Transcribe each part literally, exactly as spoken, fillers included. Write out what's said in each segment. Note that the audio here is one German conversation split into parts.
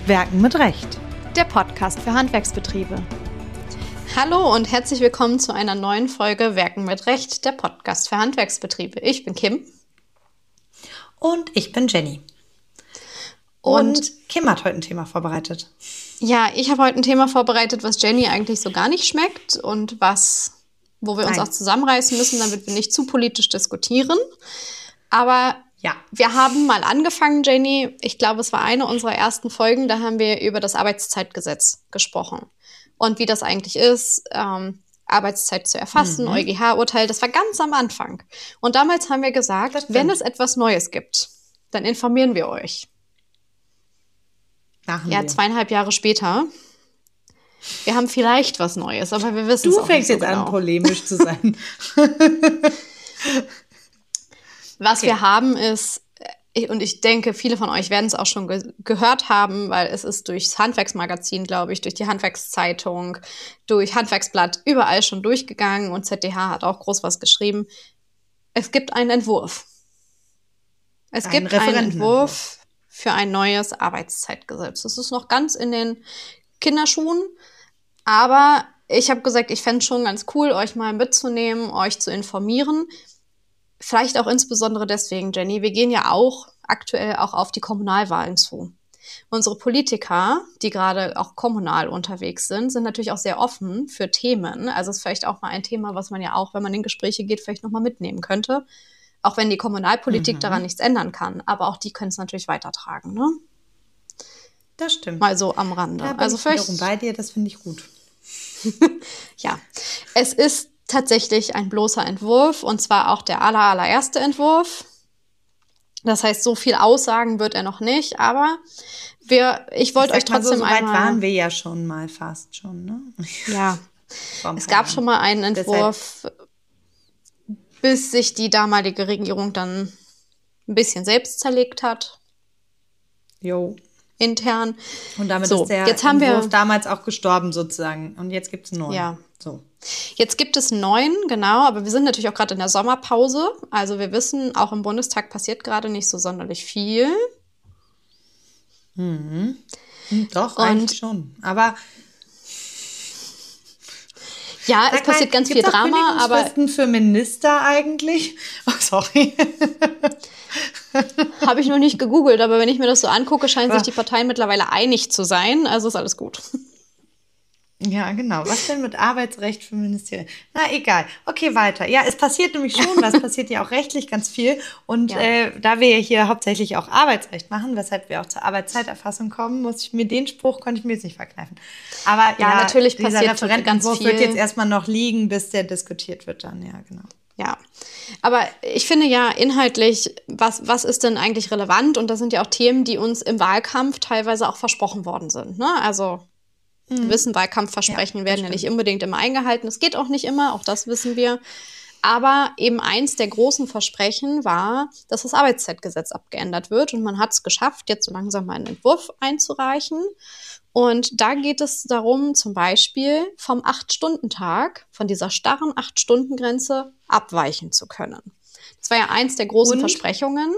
Werken mit Recht. Der Podcast für Handwerksbetriebe. Hallo und herzlich willkommen zu einer neuen Folge Werken mit Recht, der Podcast für Handwerksbetriebe. Ich bin Kim. Und ich bin Jenny. Und, und Kim hat heute ein Thema vorbereitet. Ja, ich habe heute ein Thema vorbereitet, was Jenny eigentlich so gar nicht schmeckt und was, wo wir uns Nein. auch zusammenreißen müssen, damit wir nicht zu politisch diskutieren. Aber ja, wir haben mal angefangen, Jenny. Ich glaube, es war eine unserer ersten Folgen, da haben wir über das Arbeitszeitgesetz gesprochen. Und wie das eigentlich ist, ähm, Arbeitszeit zu erfassen, mhm. EuGH-Urteil, das war ganz am Anfang. Und damals haben wir gesagt, wenn es etwas Neues gibt, dann informieren wir euch. Machen ja, wir. zweieinhalb Jahre später. Wir haben vielleicht was Neues, aber wir wissen es auch nicht so genau. Du fängst jetzt an, polemisch zu sein. Was okay. wir haben ist, und ich denke, viele von euch werden es auch schon ge- gehört haben, weil es ist durchs Handwerksmagazin, glaube ich, durch die Handwerkszeitung, durch Handwerksblatt, überall schon durchgegangen und Z D H hat auch groß was geschrieben. Es gibt einen Entwurf. Es Ein gibt einen Entwurf für ein neues Arbeitszeitgesetz. Das ist noch ganz in den Kinderschuhen, aber ich habe gesagt, ich fände es schon ganz cool, euch mal mitzunehmen, euch zu informieren. Vielleicht auch insbesondere deswegen, Jenny, wir gehen ja auch aktuell auch auf die Kommunalwahlen zu. Unsere Politiker, die gerade auch kommunal unterwegs sind, sind natürlich auch sehr offen für Themen. Also es ist vielleicht auch mal ein Thema, was man ja auch, wenn man in Gespräche geht, vielleicht nochmal mitnehmen könnte. Auch wenn die Kommunalpolitik mhm. daran nichts ändern kann. Aber auch die können es natürlich weitertragen, ne? Das stimmt. Mal so am Rande. Ja, bin also ich vielleicht wiederum bei dir, das finde ich gut. Ja, es ist tatsächlich ein bloßer Entwurf und zwar auch der aller, allererste Entwurf. Das heißt, so viel Aussagen wird er noch nicht, aber wir, ich wollte euch trotzdem so, so weit einmal... waren wir ja schon mal fast schon, ne? Ja, es gab schon mal einen Entwurf, Deshalb. bis sich die damalige Regierung dann ein bisschen selbst zerlegt hat. Jo. Intern. Und damit so, ist der jetzt haben Entwurf wir, damals auch gestorben sozusagen. Und jetzt gibt es einen neuen. Ja. So. Jetzt gibt es neun, genau, aber wir sind natürlich auch gerade in der Sommerpause. Also wir wissen, auch im Bundestag passiert gerade nicht so sonderlich viel. Mhm. Doch, Und eigentlich schon. Aber ja, es passiert ganz viel Drama, aber Kündigungsfristen für Minister eigentlich? Oh, sorry. Habe ich noch nicht gegoogelt, aber wenn ich mir das so angucke, scheinen sich die Parteien mittlerweile einig zu sein. Also ist alles gut. Ja, genau. Was denn mit Arbeitsrecht für Ministerien? Na, egal. Okay, weiter. Ja, es passiert nämlich schon, was passiert ja auch rechtlich ganz viel. Und ja. äh, da wir ja hier hauptsächlich auch Arbeitsrecht machen, weshalb wir auch zur Arbeitszeiterfassung kommen, muss ich mir den Spruch, konnte ich mir jetzt nicht verkneifen. Aber ja, ja natürlich dieser passiert Referentenentwurf ganz viel. wird jetzt erstmal noch liegen, bis der diskutiert wird dann. Ja, genau. Ja, aber ich finde ja inhaltlich, was, was ist denn eigentlich relevant? Und das sind ja auch Themen, die uns im Wahlkampf teilweise auch versprochen worden sind. Ne? Also wir wissen, Wahlkampfversprechen ja, werden ja nicht unbedingt immer eingehalten. Es geht auch nicht immer, auch das wissen wir. Aber eben eins der großen Versprechen war, dass das Arbeitszeitgesetz abgeändert wird. Und man hat es geschafft, jetzt so langsam mal einen Entwurf einzureichen. Und da geht es darum, zum Beispiel vom acht-Stunden-Tag, von dieser starren acht-Stunden-Grenze abweichen zu können. Das war ja eins der großen Und? Versprechungen.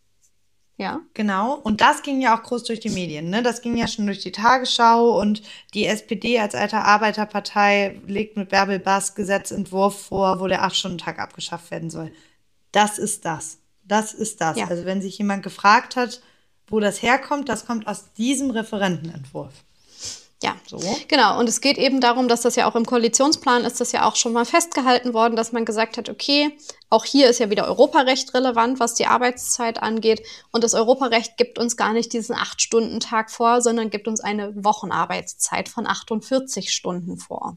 Ja. Genau. Und das ging ja auch groß durch die Medien, ne? Das ging ja schon durch die Tagesschau und die S P D als alte Arbeiterpartei legt mit Bärbel Bass Gesetzentwurf vor, wo der acht-Stunden-Tag abgeschafft werden soll. Das ist das. Das ist das. Ja. Also wenn sich jemand gefragt hat, wo das herkommt, das kommt aus diesem Referentenentwurf. Ja, so. Genau. Und es geht eben darum, dass das ja auch im Koalitionsplan ist, das ja auch schon mal festgehalten worden, dass man gesagt hat, okay, auch hier ist ja wieder Europarecht relevant, was die Arbeitszeit angeht. Und das Europarecht gibt uns gar nicht diesen acht-Stunden-Tag vor, sondern gibt uns eine Wochenarbeitszeit von achtundvierzig Stunden vor.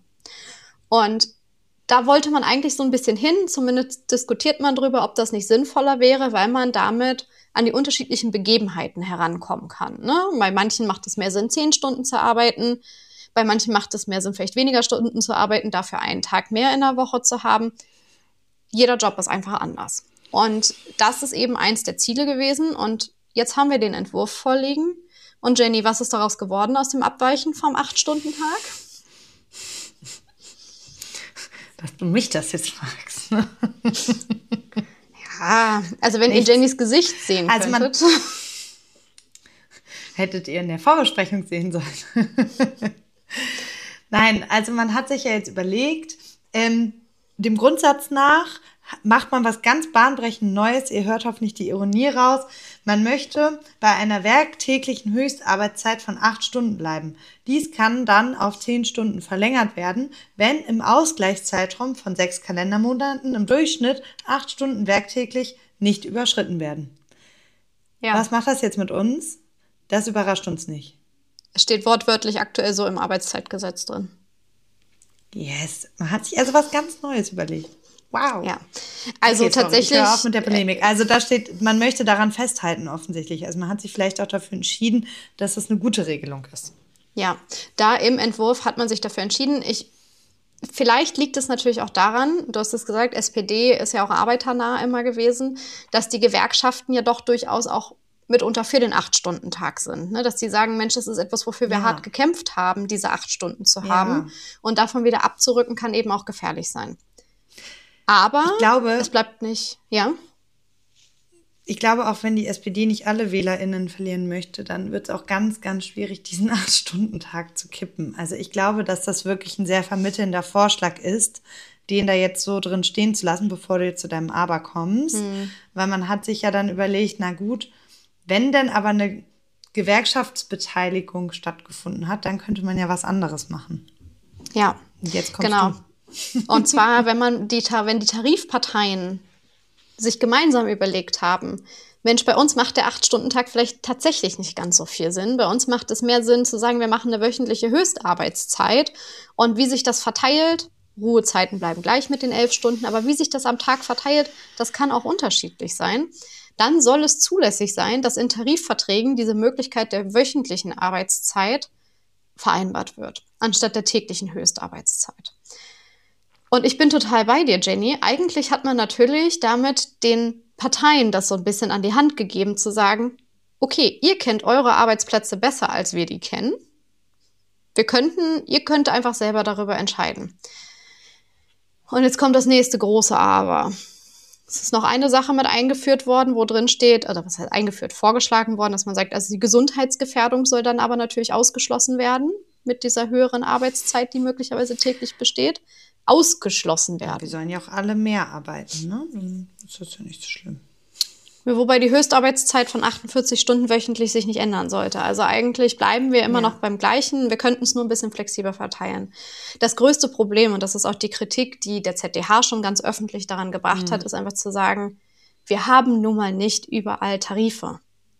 Und da wollte man eigentlich so ein bisschen hin, zumindest diskutiert man drüber, ob das nicht sinnvoller wäre, weil man damit an die unterschiedlichen Begebenheiten herankommen kann. Ne? Bei manchen macht es mehr Sinn, zehn Stunden zu arbeiten, bei manchen macht es mehr Sinn, vielleicht weniger Stunden zu arbeiten, dafür einen Tag mehr in der Woche zu haben. Jeder Job ist einfach anders. Und das ist eben eins der Ziele gewesen. Und jetzt haben wir den Entwurf vorliegen. Und Jenny, was ist daraus geworden aus dem Abweichen vom acht-Stunden-Tag? Dass du mich das jetzt fragst. Ne? Ja, also wenn Nichts. ihr Jennys Gesicht sehen also könntet. Man, Hättet ihr in der Vorbesprechung sehen sollen. Nein, also man hat sich ja jetzt überlegt, ähm, dem Grundsatz nach macht man was ganz bahnbrechend Neues. Ihr hört hoffentlich die Ironie raus. Man möchte bei einer werktäglichen Höchstarbeitszeit von acht Stunden bleiben. Dies kann dann auf zehn Stunden verlängert werden, wenn im Ausgleichszeitraum von sechs Kalendermonaten im Durchschnitt acht Stunden werktäglich nicht überschritten werden. Ja. Was macht das jetzt mit uns? Das überrascht uns nicht. Es steht wortwörtlich aktuell so im Arbeitszeitgesetz drin. Yes, man hat sich also was ganz Neues überlegt. Wow. Ja, also okay, tatsächlich. Ich höre auf mit der Polemik. Also da steht, man möchte daran festhalten offensichtlich. Also man hat sich vielleicht auch dafür entschieden, dass das eine gute Regelung ist. Ja, da im Entwurf hat man sich dafür entschieden. Ich, vielleicht liegt es natürlich auch daran, du hast es gesagt, S P D ist ja auch arbeiternah immer gewesen, dass die Gewerkschaften ja doch durchaus auch mitunter für den acht-Stunden-Tag sind. Ne? Dass die sagen, Mensch, das ist etwas, wofür wir ja. hart gekämpft haben, diese acht Stunden zu haben. Ja. Und davon wieder abzurücken, kann eben auch gefährlich sein. Aber ich glaube, es bleibt nicht, ja? Ich glaube, auch wenn die S P D nicht alle WählerInnen verlieren möchte, dann wird es auch ganz, ganz schwierig, diesen acht-Stunden-Tag zu kippen. Also ich glaube, dass das wirklich ein sehr vermittelnder Vorschlag ist, den da jetzt so drin stehen zu lassen, bevor du jetzt zu deinem Aber kommst. Hm. Weil man hat sich ja dann überlegt, na gut, wenn denn aber eine Gewerkschaftsbeteiligung stattgefunden hat, dann könnte man ja was anderes machen. Ja, und jetzt kommst genau. du. Und zwar, wenn man die, wenn die Tarifparteien sich gemeinsam überlegt haben, Mensch, bei uns macht der acht-Stunden-Tag vielleicht tatsächlich nicht ganz so viel Sinn. Bei uns macht es mehr Sinn zu sagen, wir machen eine wöchentliche Höchstarbeitszeit. Und wie sich das verteilt, Ruhezeiten bleiben gleich mit den elf Stunden, aber wie sich das am Tag verteilt, das kann auch unterschiedlich sein. Dann soll es zulässig sein, dass in Tarifverträgen diese Möglichkeit der wöchentlichen Arbeitszeit vereinbart wird, anstatt der täglichen Höchstarbeitszeit. Und ich bin total bei dir, Jenny. Eigentlich hat man natürlich damit den Parteien das so ein bisschen an die Hand gegeben, zu sagen, okay, ihr kennt eure Arbeitsplätze besser, als wir die kennen. Wir könnten, ihr könnt einfach selber darüber entscheiden. Und jetzt kommt das nächste große Aber. Es ist noch eine Sache mit eingeführt worden, wo drin steht, oder was heißt eingeführt, vorgeschlagen worden, dass man sagt, also die Gesundheitsgefährdung soll dann aber natürlich ausgeschlossen werden mit dieser höheren Arbeitszeit, die möglicherweise täglich besteht. Ausgeschlossen werden. Ja, wir sollen ja auch alle mehr arbeiten, ne? Das ist ja nicht so schlimm. Wobei die Höchstarbeitszeit von achtundvierzig Stunden wöchentlich sich nicht ändern sollte. Also eigentlich bleiben wir immer ja. noch beim Gleichen. Wir könnten es nur ein bisschen flexibler verteilen. Das größte Problem, und das ist auch die Kritik, die der Z D H schon ganz öffentlich daran gebracht mhm. hat, ist einfach zu sagen, wir haben nun mal nicht überall Tarife.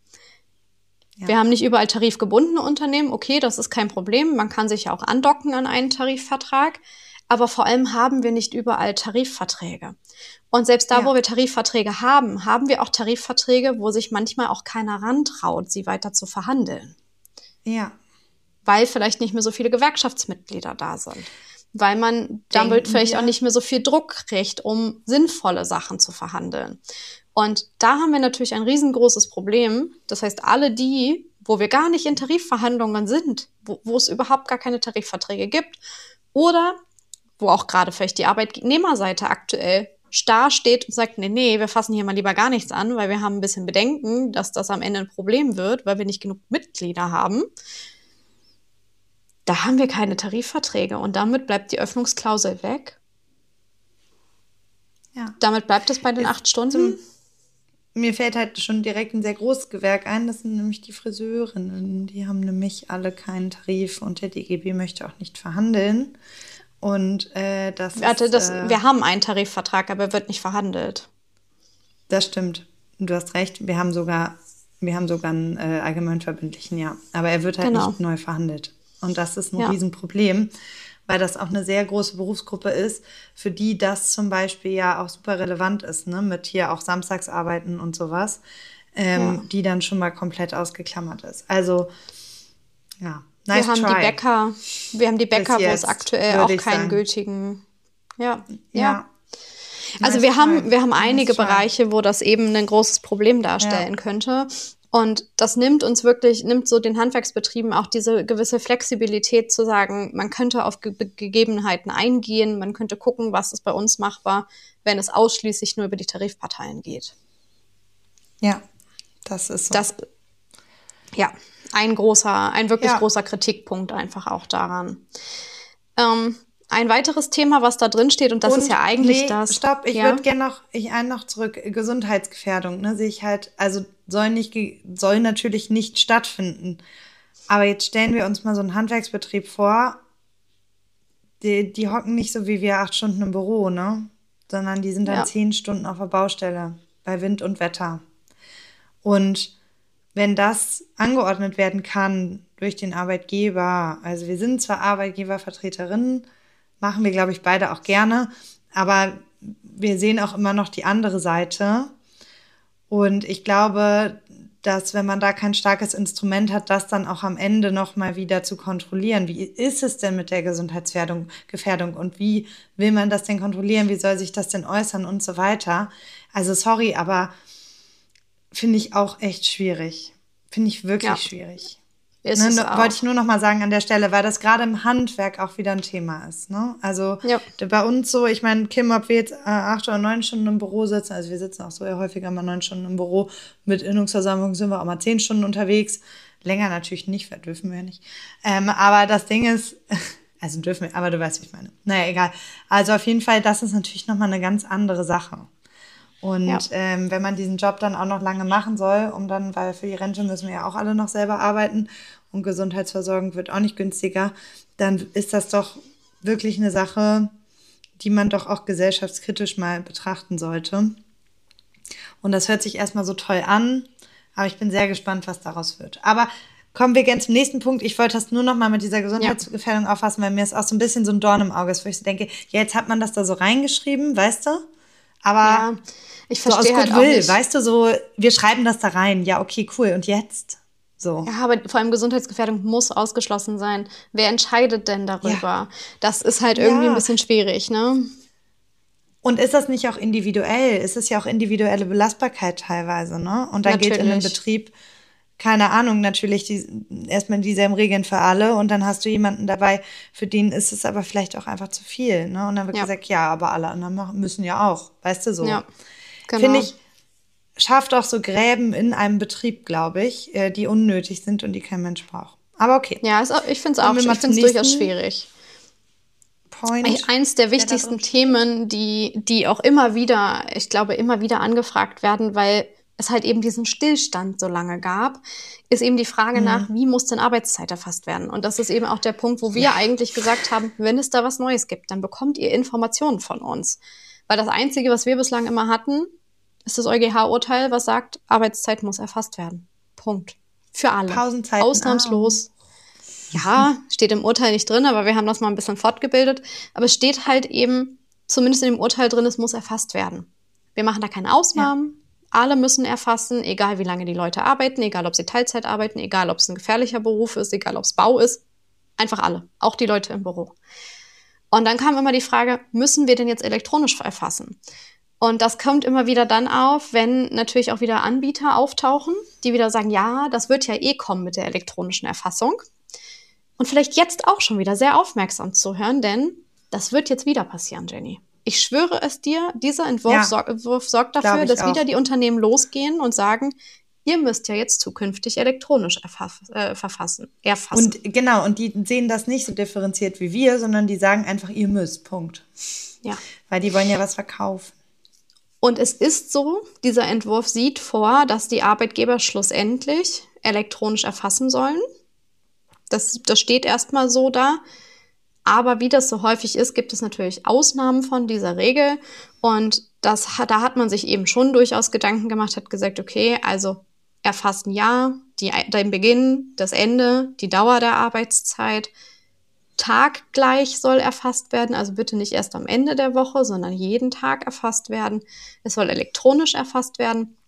Ja. Wir haben nicht überall tarifgebundene Unternehmen. Okay, das ist kein Problem. Man kann sich ja auch andocken an einen Tarifvertrag. Aber vor allem haben wir nicht überall Tarifverträge. Und selbst da, ja. wo wir Tarifverträge haben, haben wir auch Tarifverträge, wo sich manchmal auch keiner rantraut, sie weiter zu verhandeln. Ja. Weil vielleicht nicht mehr so viele Gewerkschaftsmitglieder da sind. Weil man damit Denken vielleicht wir. auch nicht mehr so viel Druck kriegt, um sinnvolle Sachen zu verhandeln. Und da haben wir natürlich ein riesengroßes Problem. Das heißt, alle die, wo wir gar nicht in Tarifverhandlungen sind, wo, wo es überhaupt gar keine Tarifverträge gibt, oder wo auch gerade vielleicht die Arbeitnehmerseite aktuell starr steht und sagt, nee, nee, wir fassen hier mal lieber gar nichts an, weil wir haben ein bisschen Bedenken, dass das am Ende ein Problem wird, weil wir nicht genug Mitglieder haben. Da haben wir keine Tarifverträge und damit bleibt die Öffnungsklausel weg. Ja. Damit bleibt es bei den acht Stunden. Mir fällt halt schon direkt ein sehr großes Gewerk ein, das sind nämlich die Friseurinnen. Die haben nämlich alle keinen Tarif und der D G B möchte auch nicht verhandeln. Und äh, das Warte, ist, das, äh, wir haben einen Tarifvertrag, aber er wird nicht verhandelt. Das stimmt. Du hast recht. Wir haben sogar, wir haben sogar einen äh, allgemeinverbindlichen, ja. Aber er wird halt genau. nicht neu verhandelt. Und das ist ein ja. Riesenproblem, weil das auch eine sehr große Berufsgruppe ist, für die das zum Beispiel ja auch super relevant ist, ne? Mit hier auch Samstagsarbeiten und sowas, ähm, ja. die dann schon mal komplett ausgeklammert ist. Also, ja. Nice wir haben try. die Bäcker, wir haben die Bäcker, wo es aktuell auch keinen sagen. gültigen, ja, ja. ja. Also nice wir try. haben, wir haben nice einige try. Bereiche, wo das eben ein großes Problem darstellen ja. könnte. Und das nimmt uns wirklich, nimmt so den Handwerksbetrieben auch diese gewisse Flexibilität zu sagen, man könnte auf Ge- Gegebenheiten eingehen, man könnte gucken, was ist bei uns machbar, wenn es ausschließlich nur über die Tarifparteien geht. Ja, das ist so. Das, ja. ein großer, ein wirklich Ja. großer Kritikpunkt einfach auch daran. Ähm, ein weiteres Thema, was da drin steht, und das Und ist ja eigentlich nee, das. stopp, ich ja? würde gerne noch, ich einen noch zurück, Gesundheitsgefährdung, ne, sehe ich halt, also soll nicht, ge- soll natürlich nicht stattfinden. Aber jetzt stellen wir uns mal so einen Handwerksbetrieb vor, die, die hocken nicht so wie wir acht Stunden im Büro, ne? Sondern die sind dann Ja. zehn Stunden auf der Baustelle bei Wind und Wetter. Und wenn das angeordnet werden kann durch den Arbeitgeber, also wir sind zwar Arbeitgebervertreterinnen, machen wir, glaube ich, beide auch gerne, aber wir sehen auch immer noch die andere Seite. Und ich glaube, dass wenn man da kein starkes Instrument hat, das dann auch am Ende nochmal wieder zu kontrollieren. Wie ist es denn mit der Gesundheitsgefährdung Gefährdung und wie will man das denn kontrollieren? Wie soll sich das denn äußern und so weiter? Also sorry, aber finde ich auch echt schwierig. Finde ich wirklich Ja. schwierig. Ist Ne, es ne, auch. wollte ich nur noch mal sagen an der Stelle, weil das gerade im Handwerk auch wieder ein Thema ist. Ne? Also Ja. d- bei uns so, ich meine, Kim, ob wir jetzt äh, acht oder neun Stunden im Büro sitzen, also wir sitzen auch so eher häufiger mal neun Stunden im Büro, mit Innungsversammlung sind wir auch mal zehn Stunden unterwegs. Länger natürlich nicht, weil dürfen wir ja nicht. Ähm, aber das Ding ist, also dürfen wir, aber du weißt, wie ich meine. Naja, egal. Also auf jeden Fall, das ist natürlich noch mal eine ganz andere Sache. Und Ja. ähm, wenn man diesen Job dann auch noch lange machen soll, um dann, weil für die Rente müssen wir ja auch alle noch selber arbeiten und Gesundheitsversorgung wird auch nicht günstiger, dann ist das doch wirklich eine Sache, die man doch auch gesellschaftskritisch mal betrachten sollte. Und das hört sich erstmal so toll an, aber ich bin sehr gespannt, was daraus wird. Aber kommen wir gerne zum nächsten Punkt. Ich wollte das nur noch mal mit dieser Gesundheitsgefährdung auffassen, weil mir ist auch so ein bisschen so ein Dorn im Auge ist, wo ich so denke, ja, jetzt hat man das da so reingeschrieben, weißt du? Aber Ja, ich so aus verstehe halt auch Goodwill, nicht. weißt du, so, wir schreiben das da rein. Ja, okay, cool. Und jetzt? So. Ja, aber vor allem Gesundheitsgefährdung muss ausgeschlossen sein. Wer entscheidet denn darüber? Das ist halt irgendwie Ja. ein bisschen schwierig, ne? Und ist das nicht auch individuell? Ist es ja auch individuelle Belastbarkeit teilweise, ne? Und dann gilt in einem Natürlich. Betrieb, keine Ahnung, natürlich die, erstmal dieselben Regeln für alle und dann hast du jemanden dabei, für den ist es aber vielleicht auch einfach zu viel, ne? Und dann wird Ja. gesagt, ja, aber alle anderen machen- müssen ja auch, weißt du so. Ja, genau. Finde ich, schafft auch so Gräben in einem Betrieb, glaube ich, äh, die unnötig sind und die kein Mensch braucht. Aber okay. Ja, ist, auch- ich finde es Kommen auch, wir mal ich finde es zum durchaus nächsten schwierig. Point. Eins der da wichtigsten drin steht. Themen, die, die auch immer wieder, ich glaube, immer wieder angefragt werden, weil es halt eben diesen Stillstand so lange gab, ist eben die Frage nach, wie muss denn Arbeitszeit erfasst werden? Und das ist eben auch der Punkt, wo wir eigentlich gesagt haben, wenn es da was Neues gibt, dann bekommt ihr Informationen von uns. Weil das Einzige, was wir bislang immer hatten, ist das EuGH-Urteil, was sagt, Arbeitszeit muss erfasst werden. Punkt. Für alle. Pausenzeiten Ausnahmslos. Ja, steht im Urteil nicht drin, aber wir haben das mal ein bisschen fortgebildet. Aber es steht halt eben, zumindest in dem Urteil drin, es muss erfasst werden. Wir machen da keine Ausnahmen. Alle müssen erfassen, egal wie lange die Leute arbeiten, egal ob sie Teilzeit arbeiten, egal ob es ein gefährlicher Beruf ist, egal ob es Bau ist. Einfach alle, auch die Leute im Büro. Und dann kam immer die Frage, müssen wir denn jetzt elektronisch erfassen? Und das kommt immer wieder dann auf, wenn natürlich auch wieder Anbieter auftauchen, die wieder sagen, ja, das wird ja eh kommen mit der elektronischen Erfassung. Und vielleicht jetzt auch schon wieder sehr aufmerksam zu hören, denn das wird jetzt wieder passieren, Jenny. Ich schwöre es dir, dieser Entwurf, Ja, sor- Entwurf sorgt glaub dafür, ich dass auch. wieder die Unternehmen losgehen und sagen, ihr müsst ja jetzt zukünftig elektronisch erfass- äh, verfassen, erfassen. Und genau, und die sehen das nicht so differenziert wie wir, sondern die sagen einfach, ihr müsst, Punkt. ja. Weil die wollen ja was verkaufen. Und es ist so, dieser Entwurf sieht vor, dass die Arbeitgeber schlussendlich elektronisch erfassen sollen. Das, das steht erstmal so da. Aber wie das so häufig ist, gibt es natürlich Ausnahmen von dieser Regel. Und das, hat- da hat man sich eben schon durchaus Gedanken gemacht, hat gesagt, okay, also erfassen ja, die, den Beginn, das Ende, die Dauer der Arbeitszeit. Taggleich soll erfasst werden, also bitte nicht erst am Ende der Woche, sondern jeden Tag erfasst werden. Es soll elektronisch erfasst werden.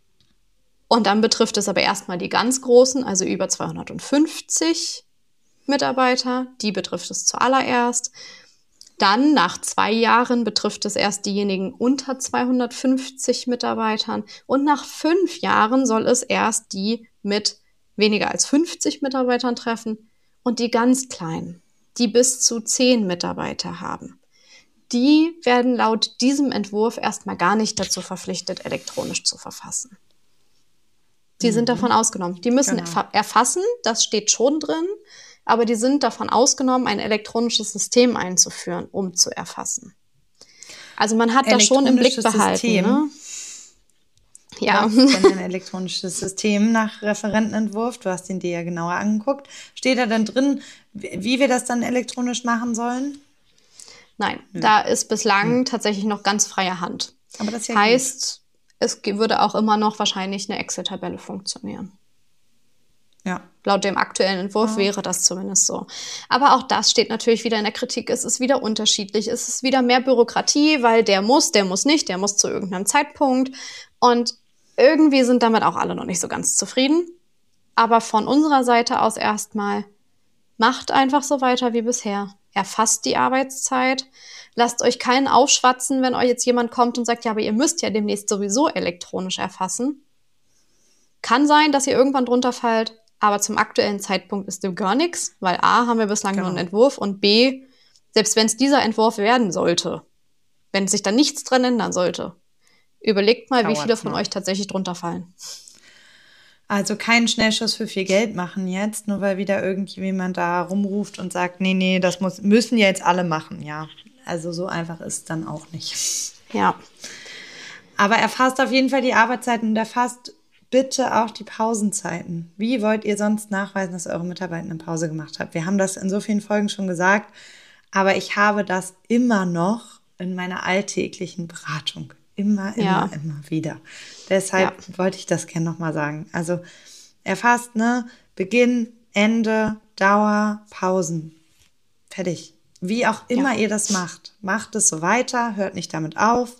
Und dann betrifft es aber erstmal die ganz Großen, also über zweihundertfünfzig Mitarbeiter. Die betrifft es zuallererst. Dann nach zwei Jahren betrifft es erst diejenigen unter zweihundertfünfzig Mitarbeitern. Und nach fünf Jahren soll es erst die mit weniger als fünfzig Mitarbeitern treffen. Und die ganz kleinen, die bis zu zehn Mitarbeiter haben, die werden laut diesem Entwurf erstmal gar nicht dazu verpflichtet, elektronisch zu verfassen. Die sind davon ausgenommen. Die müssen Genau. erfa- erfassen, das steht schon drin, aber die sind davon ausgenommen, ein elektronisches System einzuführen, um zu erfassen. Also man hat das schon im Blick Elektronisches behalten. System. Ne? Ja, Was ist denn ein elektronisches System nach Referentenentwurf? Du hast ihn dir ja genauer angeguckt. Steht da dann drin, wie wir das dann elektronisch machen sollen? nein, da ist bislang tatsächlich noch ganz freie Hand. Aber das ist ja Heißt, es ge- würde auch immer noch wahrscheinlich eine Excel-Tabelle funktionieren. gut. Ja. Laut dem aktuellen Entwurf Ja. wäre das zumindest so. Aber auch das steht natürlich wieder in der Kritik. Es ist wieder unterschiedlich. Es ist wieder mehr Bürokratie, weil der muss, der muss nicht, der muss zu irgendeinem Zeitpunkt. Und irgendwie sind damit auch alle noch nicht so ganz zufrieden. Aber von unserer Seite aus erstmal, macht einfach so weiter wie bisher. Erfasst die Arbeitszeit. Lasst euch keinen aufschwatzen, wenn euch jetzt jemand kommt und sagt, ja, aber ihr müsst ja demnächst sowieso elektronisch erfassen. Kann sein, dass ihr irgendwann drunter fallt, aber zum aktuellen Zeitpunkt ist dem gar nichts, weil A, haben wir bislang Genau. nur einen Entwurf und B, selbst wenn es dieser Entwurf werden sollte, wenn sich da nichts dran ändern sollte, überlegt mal, wie Dauert's viele von noch. euch tatsächlich drunter fallen. Also keinen Schnellschuss für viel Geld machen jetzt, nur weil wieder irgendjemand da rumruft und sagt, nee, nee, das muss, müssen jetzt alle machen, ja. Also so einfach ist es dann auch nicht. Ja, Aber erfasst auf jeden Fall die Arbeitszeiten und erfasst bitte auch die Pausenzeiten. Wie wollt ihr sonst nachweisen, dass eure Mitarbeiter eine Pause gemacht habt? Wir haben das in so vielen Folgen schon gesagt, aber ich habe das immer noch in meiner alltäglichen Beratung. Immer, immer, Ja. immer wieder. Deshalb wollte ich das gerne nochmal sagen. Also erfasst, ne? Beginn, Ende, Dauer, Pausen. Fertig. Wie auch immer Ja. ihr das macht. Macht es so weiter, hört nicht damit auf.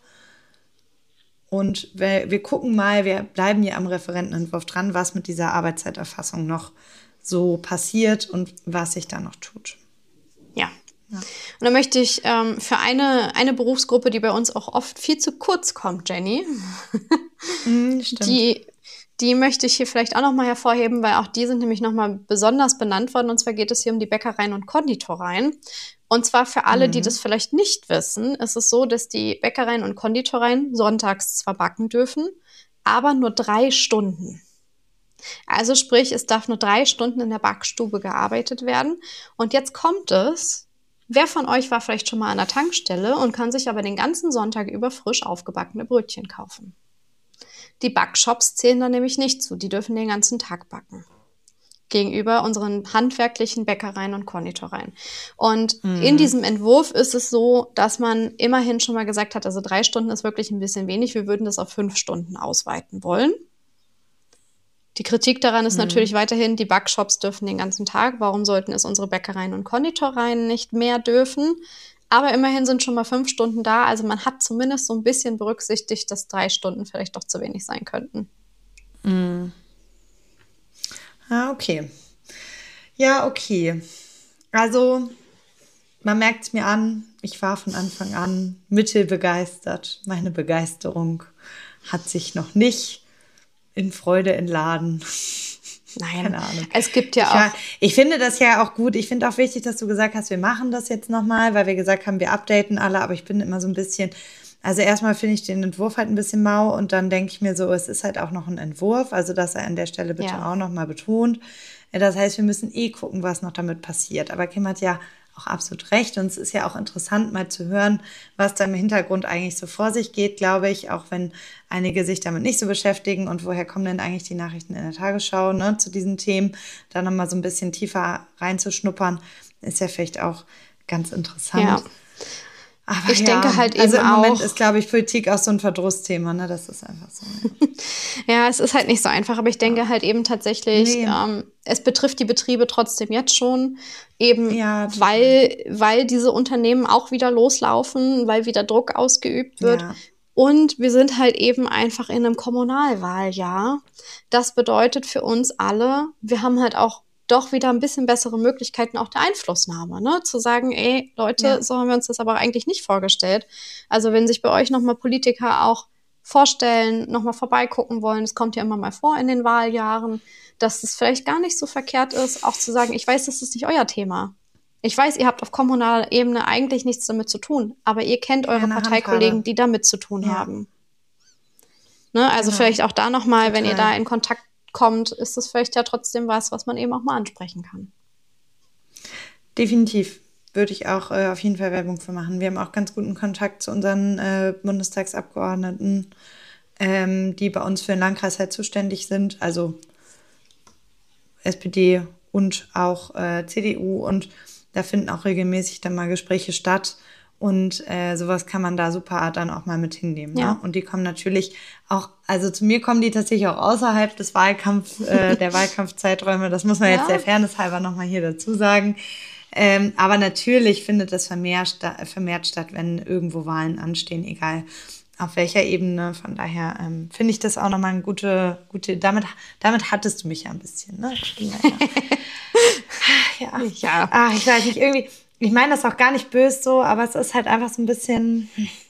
Und wir, wir gucken mal, wir bleiben ja am Referentenentwurf dran, was mit dieser Arbeitszeiterfassung noch so passiert und was sich da noch tut. ja. Und da möchte ich ähm, für eine, eine Berufsgruppe, die bei uns auch oft viel zu kurz kommt, Jenny, Mhm, stimmt. die, die möchte ich hier vielleicht auch nochmal hervorheben, weil auch die sind nämlich nochmal besonders benannt worden. Und zwar geht es hier um die Bäckereien und Konditoreien. Und zwar für alle, die das vielleicht nicht wissen, ist es so, dass die Bäckereien und Konditoreien sonntags zwar backen dürfen, aber nur drei Stunden. Also sprich, es darf nur drei Stunden in der Backstube gearbeitet werden. Und jetzt kommt es. Wer von euch war vielleicht schon mal an der Tankstelle und kann sich aber den ganzen Sonntag über frisch aufgebackene Brötchen kaufen? Die Backshops zählen da nämlich nicht zu. Die dürfen den ganzen Tag backen. Gegenüber unseren handwerklichen Bäckereien und Konditoreien. Und in diesem Entwurf ist es so, dass man immerhin schon mal gesagt hat, also drei Stunden ist wirklich ein bisschen wenig. Wir würden das auf fünf Stunden ausweiten wollen. Die Kritik daran ist natürlich weiterhin, die Backshops dürfen den ganzen Tag. Warum sollten es unsere Bäckereien und Konditoreien nicht mehr dürfen? Aber immerhin sind schon mal fünf Stunden da. Also man hat zumindest so ein bisschen berücksichtigt, dass drei Stunden vielleicht doch zu wenig sein könnten. Ah, okay. Ja, okay. Also, man merkt es mir an, ich war von Anfang an mittelbegeistert. Meine Begeisterung hat sich noch nicht in Freude entladen. Nein, Keine Ahnung. es gibt ja Ich, auch... war, ich finde das ja auch gut. Ich finde auch wichtig, dass du gesagt hast, wir machen das jetzt nochmal, weil wir gesagt haben, wir updaten alle. Aber ich bin immer so ein bisschen, also erstmal finde ich den Entwurf halt ein bisschen mau und dann denke ich mir so, es ist halt auch noch ein Entwurf. Also dass er an der Stelle bitte Ja. auch nochmal betont. Das heißt, wir müssen eh gucken, was noch damit passiert. Aber Kim hat ja auch absolut recht. Und es ist ja auch interessant, mal zu hören, was da im Hintergrund eigentlich so vor sich geht, glaube ich, auch wenn einige sich damit nicht so beschäftigen. Und woher kommen denn eigentlich die Nachrichten in der Tagesschau, ne, zu diesen Themen? Da nochmal so ein bisschen tiefer reinzuschnuppern, ist ja vielleicht auch ganz interessant. Ja. Aber Ich ja, denke halt also eben im Moment auch- ist, glaube ich, Politik auch so ein Verdrussthema, ne? Das ist einfach so. Ja, es ist halt nicht so einfach, aber ich denke halt eben tatsächlich, Nee. ähm, es betrifft die Betriebe trotzdem jetzt schon, eben Ja, total. weil, weil diese Unternehmen auch wieder loslaufen, weil wieder Druck ausgeübt wird. Ja. Und wir sind halt eben einfach in einem Kommunalwahljahr. Das bedeutet für uns alle, wir haben halt auch doch wieder ein bisschen bessere Möglichkeiten auch der Einflussnahme, ne? Zu sagen, ey, Leute, Ja. so haben wir uns das aber eigentlich nicht vorgestellt. Also wenn sich bei euch nochmal Politiker auch vorstellen, nochmal vorbeigucken wollen, das kommt ja immer mal vor in den Wahljahren, dass es vielleicht gar nicht so verkehrt ist, auch zu sagen, ich weiß, das ist nicht euer Thema. Ich weiß, ihr habt auf kommunaler Ebene eigentlich nichts damit zu tun, aber ihr kennt eure Keine Parteikollegen, Handhabe. die damit zu tun Ja. haben. Ne, also Genau. vielleicht auch da nochmal, wenn ihr Total. da in Kontakt kommt, ist das vielleicht ja trotzdem was, was man eben auch mal ansprechen kann. Definitiv. Würde ich auch äh, auf jeden Fall Werbung für machen. Wir haben auch ganz guten Kontakt zu unseren äh, Bundestagsabgeordneten, ähm, die bei uns für den Landkreis halt zuständig sind, also S P D und auch äh, C D U, und da finden auch regelmäßig dann mal Gespräche statt, und äh, sowas kann man da super dann auch mal mit hinnehmen. Ja. Ne? Und die kommen natürlich auch, also zu mir kommen die tatsächlich auch außerhalb des Wahlkampf, äh, der Wahlkampfzeiträume, das muss man Ja. jetzt der Fairness halber nochmal hier dazu sagen. Ähm, aber natürlich findet das vermehrt, sta- vermehrt statt, wenn irgendwo Wahlen anstehen, egal auf welcher Ebene. Von daher ähm, finde ich das auch nochmal eine gute, gute, damit, damit hattest du mich ja ein bisschen, ne? ja. Ja. Ah, ich weiß nicht, irgendwie, ich meine das auch gar nicht böse so, aber es ist halt einfach so ein bisschen.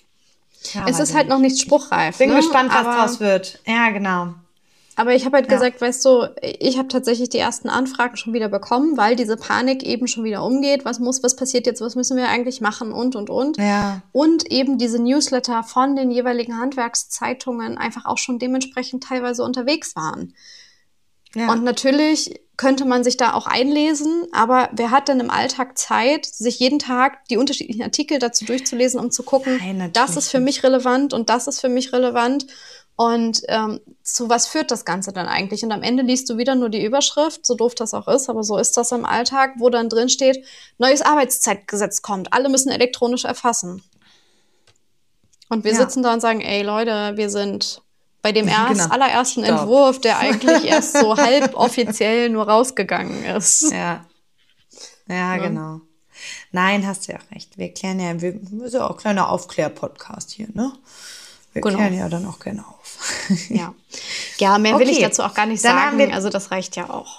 Ja, Es ist halt noch nicht spruchreif. Bin ne? gespannt, was aber, draus wird. Ja, genau. Aber ich habe halt Ja. gesagt, weißt du, ich habe tatsächlich die ersten Anfragen schon wieder bekommen, weil diese Panik eben schon wieder umgeht. Was muss, was passiert jetzt, was müssen wir eigentlich machen und, und, und. Ja. Und eben diese Newsletter von den jeweiligen Handwerkszeitungen einfach auch schon dementsprechend teilweise unterwegs waren. Ja. Und natürlich könnte man sich da auch einlesen, aber wer hat denn im Alltag Zeit, sich jeden Tag die unterschiedlichen Artikel dazu durchzulesen, um zu gucken, Nein, das ist für mich relevant und das ist für mich relevant. Und ähm, zu was führt das Ganze dann eigentlich? Und am Ende liest du wieder nur die Überschrift, so doof das auch ist, aber so ist das im Alltag, wo dann drin steht, neues Arbeitszeitgesetz kommt, alle müssen elektronisch erfassen. Und wir Ja. sitzen da und sagen, ey Leute, wir sind bei dem erst, Genau. allerersten Stopp. Entwurf, der eigentlich erst so halb offiziell nur rausgegangen ist. Ja. Ja, Ja. genau. Nein, hast du ja recht. Wir klären ja, wir wir sind ja auch ein kleiner Aufklär-Podcast hier, ne? Wir Genau. klären ja dann auch gerne auf. Ja, ja mehr will Okay. ich dazu auch gar nicht Dann haben sagen. wir- Also das reicht ja auch.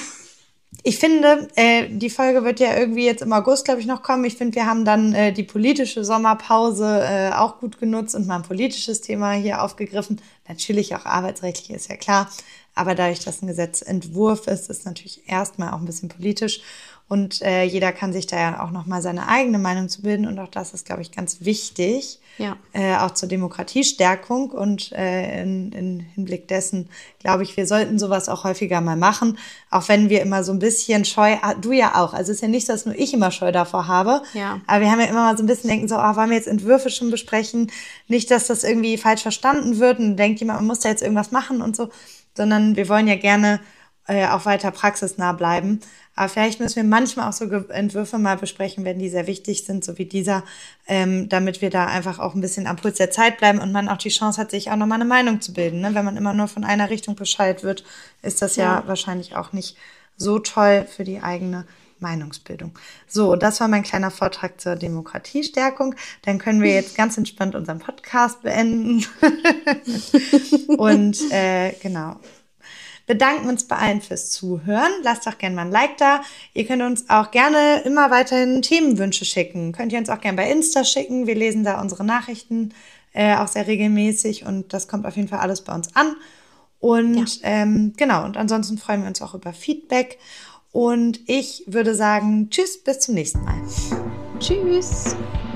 Ich finde, äh, die Folge wird ja irgendwie jetzt im August, glaube ich, noch kommen. Ich finde, wir haben dann äh, die politische Sommerpause äh, auch gut genutzt und mal ein politisches Thema hier aufgegriffen. Natürlich auch arbeitsrechtlich, ist ja klar. Aber dadurch, dass ein Gesetzentwurf ist, ist natürlich erstmal auch ein bisschen politisch. Und äh, jeder kann sich da ja auch nochmal seine eigene Meinung zu bilden. Und auch das ist, glaube ich, ganz wichtig. Ja. Äh, auch zur Demokratiestärkung, und äh, in, in Hinblick dessen glaube ich, wir sollten sowas auch häufiger mal machen, auch wenn wir immer so ein bisschen scheu, ah, du ja auch, also es ist ja nicht so, dass nur ich immer Scheu davor habe, Ja. aber wir haben ja immer mal so ein bisschen denken, so, oh, wollen wir jetzt Entwürfe schon besprechen, nicht, dass das irgendwie falsch verstanden wird und denkt jemand, man muss da jetzt irgendwas machen und so, sondern wir wollen ja gerne äh, auch weiter praxisnah bleiben. Aber vielleicht müssen wir manchmal auch so Ge- Entwürfe mal besprechen, wenn die sehr wichtig sind, so wie dieser, ähm, damit wir da einfach auch ein bisschen am Puls der Zeit bleiben und man auch die Chance hat, sich auch nochmal eine Meinung zu bilden. Ne? Wenn man immer nur von einer Richtung Bescheid wird, ist das ja, Ja. wahrscheinlich auch nicht so toll für die eigene Meinungsbildung. So, das war mein kleiner Vortrag zur Demokratiestärkung. Dann können wir jetzt ganz entspannt unseren Podcast beenden. Und äh, genau. Bedanken uns bei allen fürs Zuhören. Lasst doch gerne mal ein Like da. Ihr könnt uns auch gerne immer weiterhin Themenwünsche schicken. Könnt ihr uns auch gerne bei Insta schicken. Wir lesen da unsere Nachrichten äh, auch sehr regelmäßig und das kommt auf jeden Fall alles bei uns an. Und ähm, genau, und ansonsten freuen wir uns auch über Feedback. Und ich würde sagen, tschüss, bis zum nächsten Mal. Tschüss.